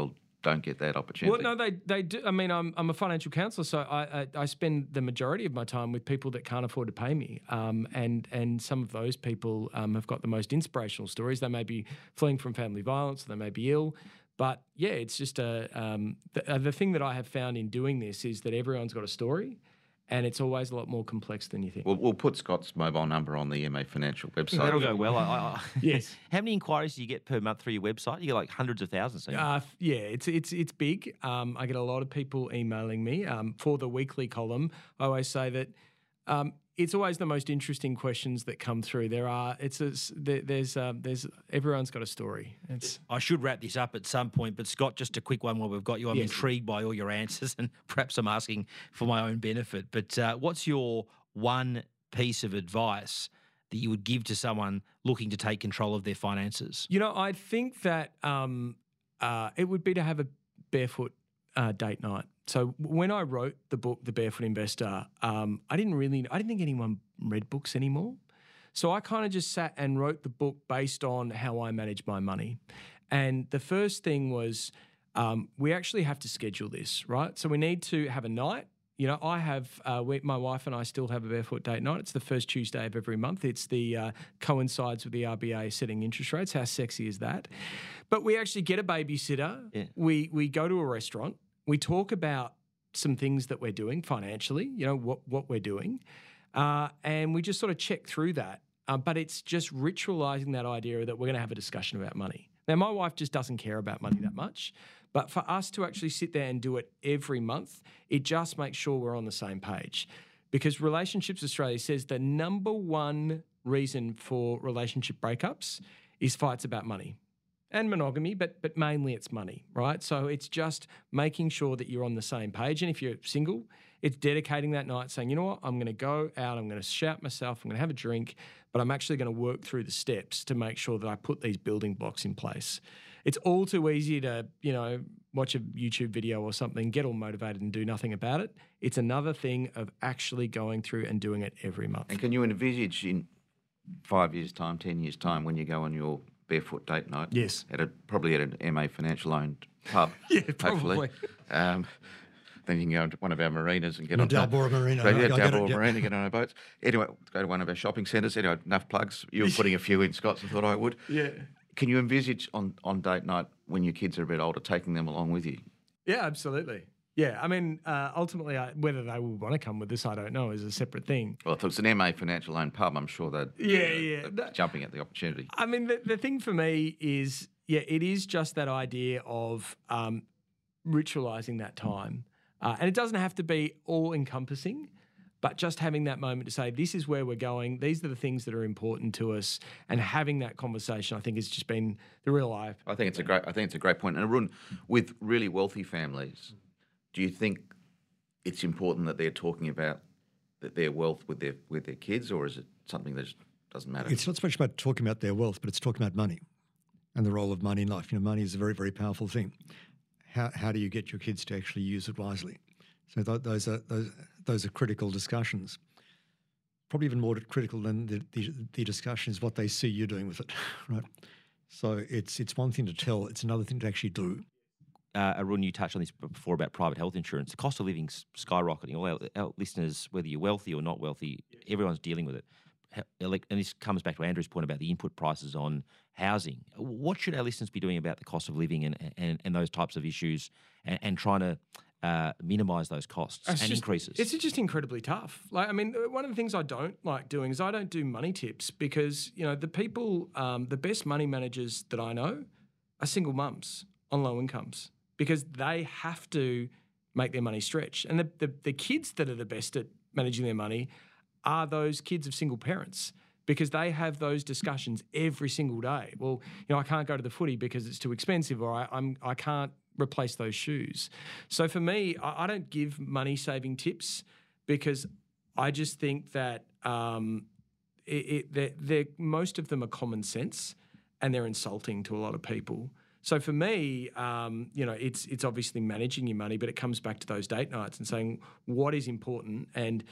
don't get that opportunity. Well, no, they they do. I mean, I'm I'm a financial counsellor, so I, I I spend the majority of my time with people that can't afford to pay me, um, and and some of those people um, have got the most inspirational stories. They may be fleeing from family violence, they may be ill, but yeah, it's just a um, the, uh, the thing that I have found in doing this is that everyone's got a story. And it's always a lot more complex than you think. We'll, we'll put Scott's mobile number on the M A Financial website. That'll go well. I, I, Yes. How many inquiries do you get per month through your website? You get like hundreds of thousands. don't you? Uh, f- yeah, it's it's it's big. Um, I get a lot of people emailing me um, for the weekly column. I always say that um, it's always the most interesting questions that come through. There are it's a, s- there, there's um, there's everyone's got a story. It's I should wrap this up at some point, but Scott, just a quick one while we've got you. I'm Yes. intrigued by all your answers, and perhaps I'm asking for my own benefit. But uh, what's your one piece of advice that you would give to someone looking to take control of their finances? you know I think that um, uh, it would be to have a barefoot uh, date night. So when I wrote the book, The Barefoot Investor, um, I didn't really, I didn't think anyone read books anymore. So I kind of just sat and wrote the book based on how I manage my money. And the first thing was um, we actually have to schedule this, right? So we need to have a night. You know, I have, uh, we, my wife and I still have a barefoot date night. It's the first Tuesday of every month. It's the, uh, coincides with the R B A setting interest rates. How sexy is that? But we actually get a babysitter. Yeah. We, we go to a restaurant. We talk about some things that we're doing financially, you know, what, what we're doing. Uh, and we just sort of check through that. Uh, but it's just ritualizing that idea that we're going to have a discussion about money. Now, my wife just doesn't care about money that much. But for us to actually sit there and do it every month, it just makes sure we're on the same page. Because Relationships Australia says the number one reason for relationship breakups is fights about money. And monogamy, but but mainly it's money, right? So it's just making sure that you're on the same page. And if you're single, it's dedicating that night saying, you know what, I'm going to go out, I'm going to shout myself, I'm going to have a drink, but I'm actually going to work through the steps to make sure that I put these building blocks in place. It's all too easy to, you know, watch a YouTube video or something, get all motivated and do nothing about it. It's another thing of actually going through and doing it every month. And can you envisage in five years' time, ten years' time, when you go on your barefoot date night? Yes. At a, probably at an M A Financial owned pub. Yeah, hopefully. probably. Um, then you can go to one of our marinas and get The on Dalbora Marina, So, I- yeah, I get it, Dalbora yeah. Marina, get on our boats. Anyway, go to one of our shopping centres. Anyway, enough plugs. You were putting a few in, Scott, so I thought I would. Yeah. Can you envisage on, on date night when your kids are a bit older, taking them along with you? Yeah, absolutely. Yeah, I mean, uh, ultimately, I, whether they will want to come with us, I don't know, is a separate thing. Well, if it's an M A Financial owned pub, I'm sure they'd Yeah, yeah. they'd be jumping at the opportunity. I mean, the, the thing for me is, yeah, it is just that idea of um, ritualizing that time. Uh, and it doesn't have to be all encompassing, but just having that moment to say, this is where we're going. These are the things that are important to us. And having that conversation, I think, has just been the real eye. I think it's a great. I think it's a great point. And Arun, with really wealthy families, do you think it's important that they're talking about that their wealth with their with their kids, or is it something that just doesn't matter? It's not so much about talking about their wealth, but it's talking about money and the role of money in life. You know, money is a very, very powerful thing. How how do you get your kids to actually use it wisely? So th- those are those those are critical discussions. Probably even more critical than the, the the discussion is what they see you doing with it, right? So it's it's one thing to tell; it's another thing to actually do. Uh, Arun, you touched on this before about private health insurance. The cost of living's skyrocketing. All our, our listeners, whether you're wealthy or not wealthy, everyone's dealing with it. How- elec- And this comes back to Andrew's point about the input prices on housing. What should our listeners be doing about the cost of living and, and, and those types of issues and, and trying to uh, minimise those costs It's and just- increases? It's just incredibly tough. Like, I mean, one of the things I don't like doing is I don't do money tips because, you know, the people, um, the best money managers that I know are single mums on low incomes because they have to make their money stretch. And the, the, the kids that are the best at managing their money are those kids of single parents because they have those discussions every single day. Well, you know, I can't go to the footy because it's too expensive, or I, I'm I can't replace those shoes. So for me, I, I don't give money saving tips because I just think that um, it, it, they're, they're, most of them are common sense and they're insulting to a lot of people. So for me, um, you know, it's it's obviously managing your money, but it comes back to those date nights and saying what is important. And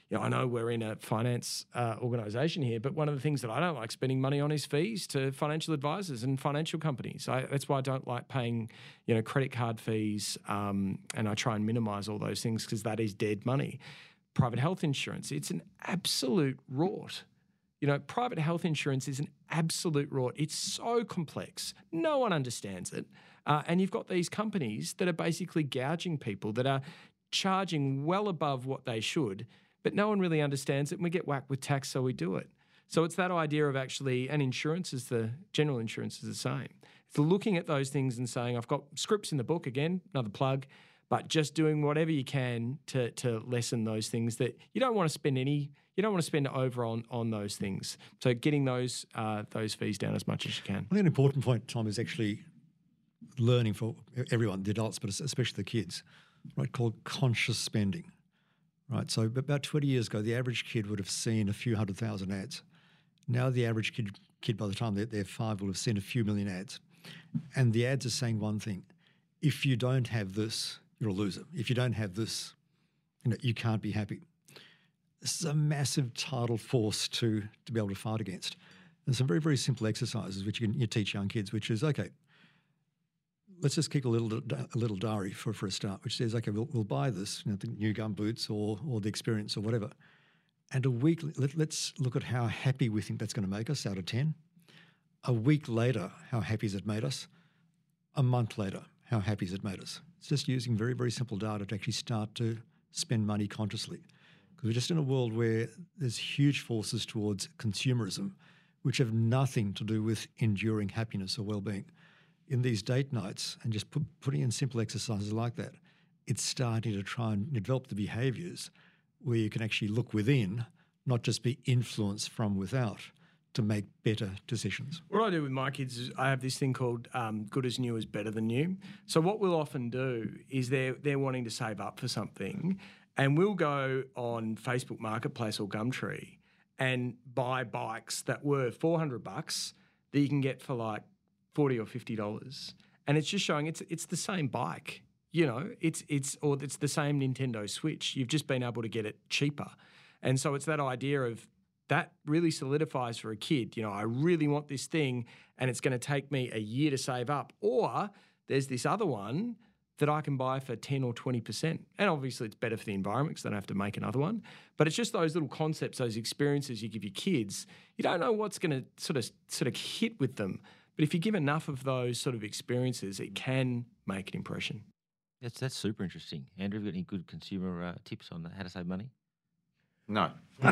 you know, I know we're in a finance uh, organisation here, but one of the things that I don't like spending money on is fees to financial advisors and financial companies. I, that's why I don't like paying, you know, credit card fees, um, and I try and minimise all those things because that is dead money. Private health insurance, it's an absolute rort. You know, private health insurance is an absolute rort. It's so complex. No one understands it. Uh, and you've got these companies that are basically gouging people, that are charging well above what they should, but no one really understands it, and we get whacked with tax, so we do it. So it's that idea of actually, and insurance is the, general insurance is the same. It's looking at those things and saying, I've got scripts in the book, again, another plug, but just doing whatever you can to to lessen those things that you don't want to spend any, you don't want to spend over on on those things. So getting those uh, those fees down as much as you can. I think an important point, Tom, is actually learning for everyone, the adults, but especially the kids, right, called conscious spending, right? So about twenty years ago, the average kid would have seen a few hundred thousand ads. Now the average kid, kid by the time they're, they're five, will have seen a few million ads. And the ads are saying one thing: if you don't have this, you're a loser. If you don't have this, you know, you can't be happy. This is a massive tidal force to, to be able to fight against. And some very, very simple exercises which you can you teach young kids, which is, okay, let's just keep a little a little diary for, for a start, which says, okay, we'll, we'll buy this, you know, the new gum boots or or the experience or whatever. And a week, let, let's look at how happy we think that's going to make us out of ten. A week later, how happy has it made us? A month later, how happy has it made us? It's just using very, very simple data to actually start to spend money consciously. Because we're just in a world where there's huge forces towards consumerism, which have nothing to do with enduring happiness or well-being. In these date nights, and just put, putting in simple exercises like that, it's starting to try and develop the behaviours where you can actually look within, not just be influenced from without, to make better decisions. What I do with my kids is I have this thing called um, good as new is better than new. So what we'll often do is they're, they're wanting to save up for something, and we'll go on Facebook Marketplace or Gumtree and buy bikes that were four hundred bucks that you can get for like forty or fifty dollars. And it's just showing it's it's the same bike. You know, it's it's or it's the same Nintendo Switch. You've just been able to get it cheaper. And so it's that idea of that really solidifies for a kid, you know, I really want this thing and it's going to take me a year to save up. Or there's this other one that I can buy for ten or twenty percent. And obviously it's better for the environment because they don't have to make another one. But it's just those little concepts, those experiences you give your kids. You don't know what's going to sort of sort of hit with them. But if you give enough of those sort of experiences, it can make an impression. That's that's super interesting. Andrew, have you got any good consumer uh, tips on how to save money? No. no.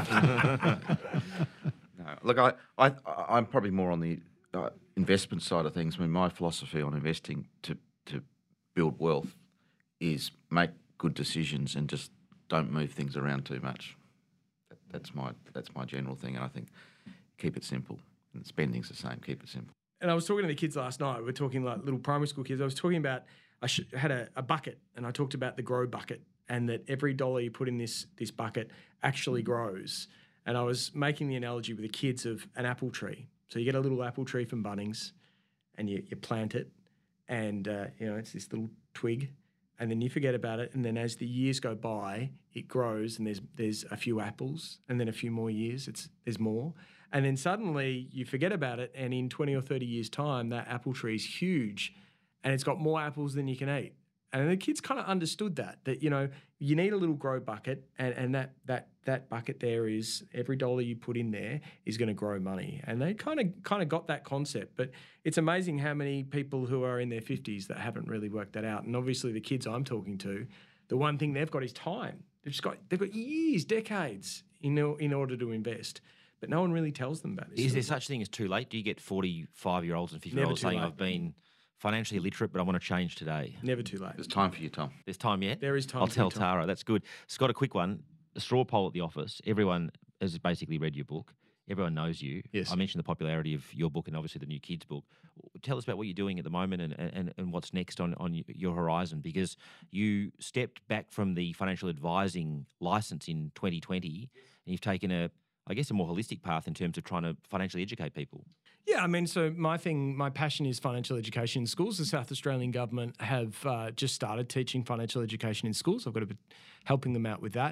Look, I, I, I'm probably more on the uh, investment side of things. I mean, my philosophy on investing to, to build wealth is make good decisions and just don't move things around too much. That, that's my that's my general thing, and I think keep it simple. And spending's the same. Keep it simple. And I was talking to the kids last night. We're talking like little primary school kids. I was talking about I sh- had a, a bucket, and I talked about the grow bucket, and that every dollar you put in this this bucket actually grows. And I was making the analogy with the kids of an apple tree. So you get a little apple tree from Bunnings, and you, you plant it, and uh, you know it's this little twig, and then you forget about it. And then as the years go by, it grows, and there's there's a few apples, and then a few more years, it's there's more. And then suddenly you forget about it, and in twenty or thirty years' time, that apple tree is huge, and it's got more apples than you can eat. And the kids kind of understood that, that, you know, you need a little grow bucket, and, and that that that bucket there is every dollar you put in there is going to grow money. And they kind of kind of got that concept. But it's amazing how many people who are in their fifties that haven't really worked that out. And obviously the kids I'm talking to, the one thing they've got is time. They've just got they've got years, decades in in order to invest. But no one really tells them about it. Is there such thing as too late? Do you get forty-five-year-olds and fifty-year-olds saying, late. I've been financially illiterate, but I want to change today? Never too late. There's time for you, Tom. There's time yet? There is time I'll for tell you, Tom. Tara. That's good. Scott, a quick one. A straw poll at the office. Everyone has basically read your book. Everyone knows you. Yes. I mentioned the popularity of your book and obviously the new kids' book. Tell us about what you're doing at the moment and, and, and what's next on, on your horizon, because you stepped back from the financial advising license in twenty twenty and you've taken a, I guess, a more holistic path in terms of trying to financially educate people. Yeah, I mean, so my thing, my passion is financial education in schools. The South Australian government have uh, just started teaching financial education in schools. I've got to be helping them out with that.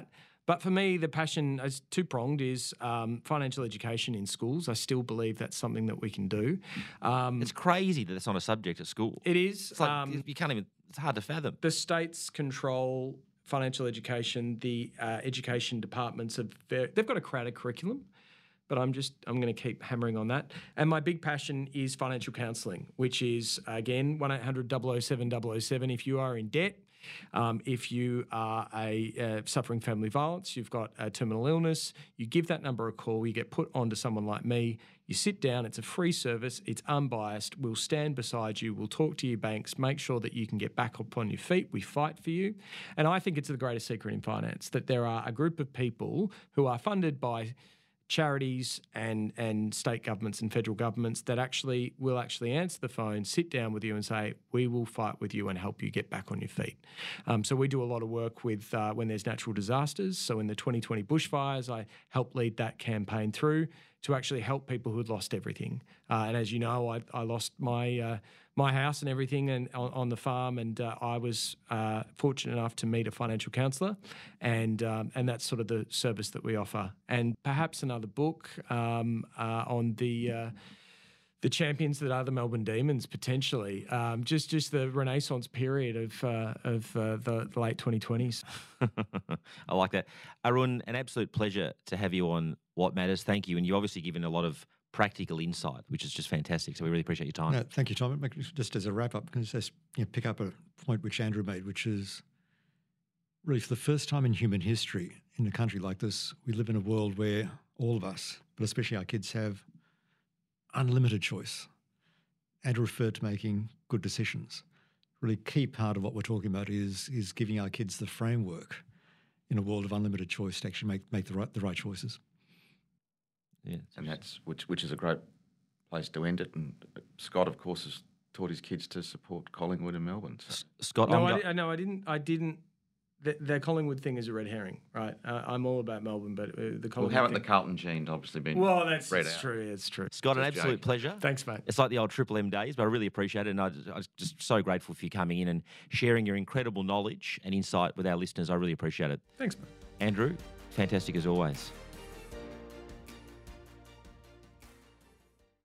But for me, the passion is two-pronged is um, financial education in schools. I still believe that's something that we can do. Um, It's crazy that it's not a subject at school. it is. It's like um, you can't even. It's hard to fathom. the states control financial education. The uh, education departments have very, they've got a crowded curriculum, but I'm just I'm going to keep hammering on that. And my big passion is financial counselling, which is again one eight hundred double oh seven double oh seven if you are in debt. Um, if you are a uh, suffering family violence, you've got a terminal illness, you give that number a call, you get put onto someone like me, you sit down, it's a free service, it's unbiased, we'll stand beside you, we'll talk to your banks, make sure that you can get back up on your feet, we fight for you. And I think it's the greatest secret in finance, that there are a group of people who are funded by charities and and state governments and federal governments that actually will actually answer the phone, sit down with you and say, we will fight with you and help you get back on your feet. Um, so we do a lot of work with uh, when there's natural disasters. So in the twenty twenty bushfires, I helped lead that campaign through to actually help people who had lost everything. Uh, and as you know, I, I lost my uh, my house and everything and on, on the farm, and uh, I was uh, fortunate enough to meet a financial counsellor, and um, and that's sort of the service that we offer. And perhaps another book um, uh, on the uh, the champions that are the Melbourne Demons, potentially. Um, just just the Renaissance period of uh, of uh, the, the late twenty twenties. I like that. Arun, an absolute pleasure to have you on What Matters. Thank you. And you've obviously given a lot of practical insight, which is just fantastic. So we really appreciate your time. No, thank you, Tom. Just as a wrap up, can I just you know, pick up a point which Andrew made, which is really for the first time in human history in a country like this, we live in a world where all of us, but especially our kids, have unlimited choice. Andrew referred to making good decisions. Really key part of what we're talking about is is giving our kids the framework in a world of unlimited choice to actually make, make the right the right choices. Yeah, And that's which which is a great place to end it. And Scott, of course, has taught his kids to support Collingwood in Melbourne. So. Scott, No, I'm I, go- di- no, I didn't. I didn't. The, the Collingwood thing is a red herring, right? Uh, I'm all about Melbourne, but uh, the Well, Collingwood haven't the thing. Carlton gene obviously been Well, that's, read that's out? true. It's true. Scott, an Just absolute joking. pleasure. Thanks, mate. It's like the old Triple M days, but I really appreciate it. And I, I was just so grateful for you coming in and sharing your incredible knowledge and insight with our listeners. I really appreciate it. Thanks, mate. Andrew, fantastic as always.